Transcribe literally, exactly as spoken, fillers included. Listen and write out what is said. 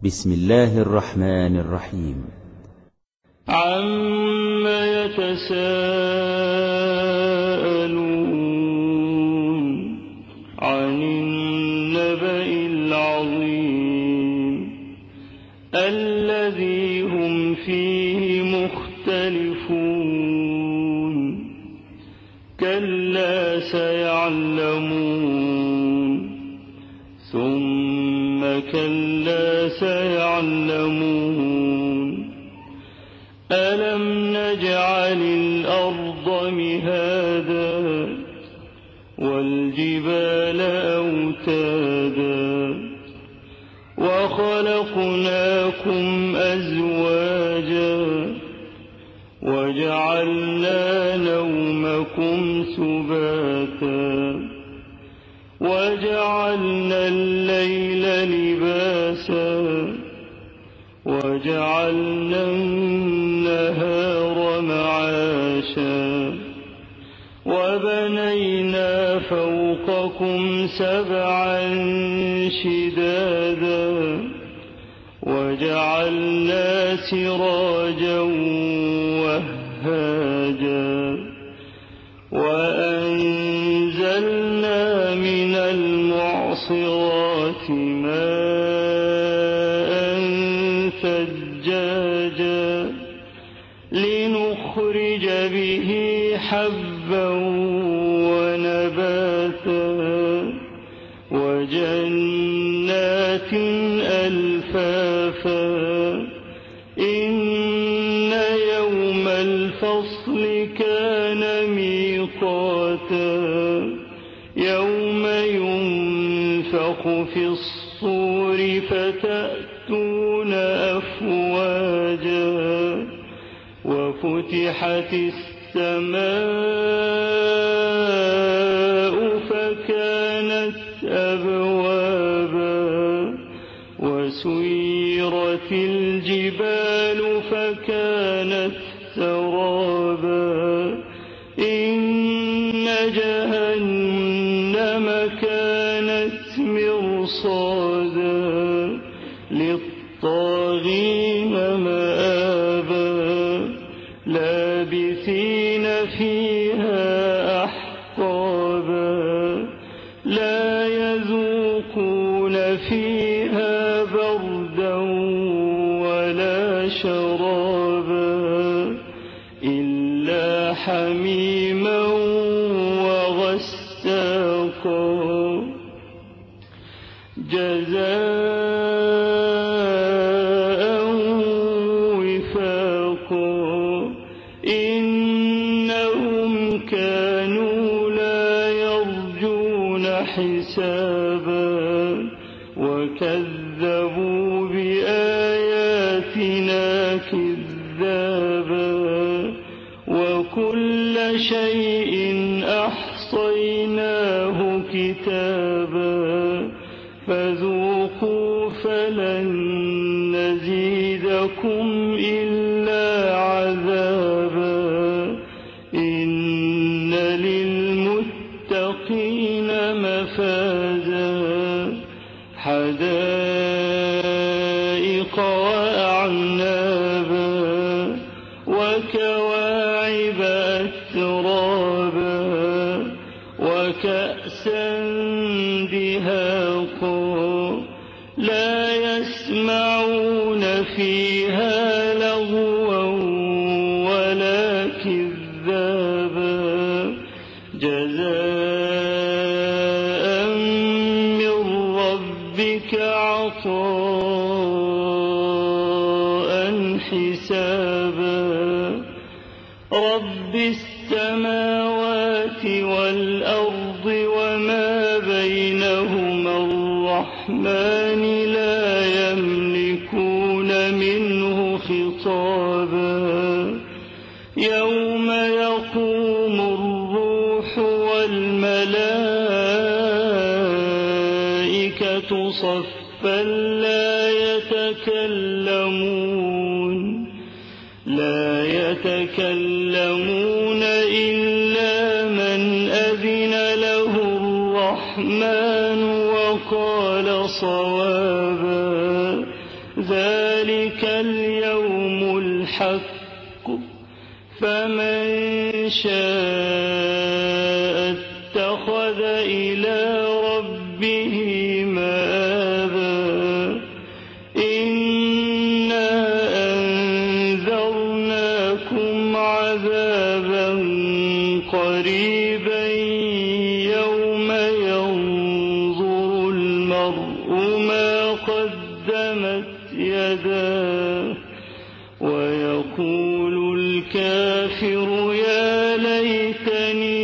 بسم الله الرحمن الرحيم. عَمَّ يتساءلون عن النبأ العظيم الذي هم فيه مختلفون كلا سيعلمون ثم كلا سيعلمون ألم نجعل الأرض مهادا والجبال أوتادا وخلقناكم أزواجا وجعلنا نومكم سباتا وجعلنا الليل لباسا وجعلنا النهار معاشا وبنينا فوقكم سبعا شدادا وجعلنا سراجا وهاجا وأنزلنا من المعصرات ماء ثجاجا لنخرج به حبا ونباتا وجنات ألفافا إن يوم الفصل كان ميقاتا يوم ينفخ في الصور فتأتون أفواجا وفتحت السماء فكانت أبوابا وسيرت الجبال فكانت سرابا إن جهنم كانت مرصادا للطاغين مآبا لابثين فيها أحقابا لا يذوقون فيها بردا ولا شرابا إلا حميما وغساقا جزاء وفاقا إنهم كانوا لا يرجون حسابا وكذبوا بآياتنا كذابا وكل شيء أحصيناه كتابا فذوقوا فلن نزيدكم إلا عذابا إن للمتقين مفازا حدائق وأعنابا وكواعب أترابا وكأسا دهاقا لا يسمعون فيها لغوا ولا كذابا جزاء من ربك عطاء حسابا رب السماوات والأرض وما بينهما الرحمن لا يملكون منه خطابا يوم يقوم الروح والملائكة صفا لا يتكلمون لا يتكلمون إلا من أذن له الرحمن وقال صوابا ذلك اليوم الحق فمن شاء اتخذ إلى ربه مآبا إنا أنذرناكم عذابا قريبا يوم ينظر المرء ما قدمت يداه ويقول الكافر يا ليتني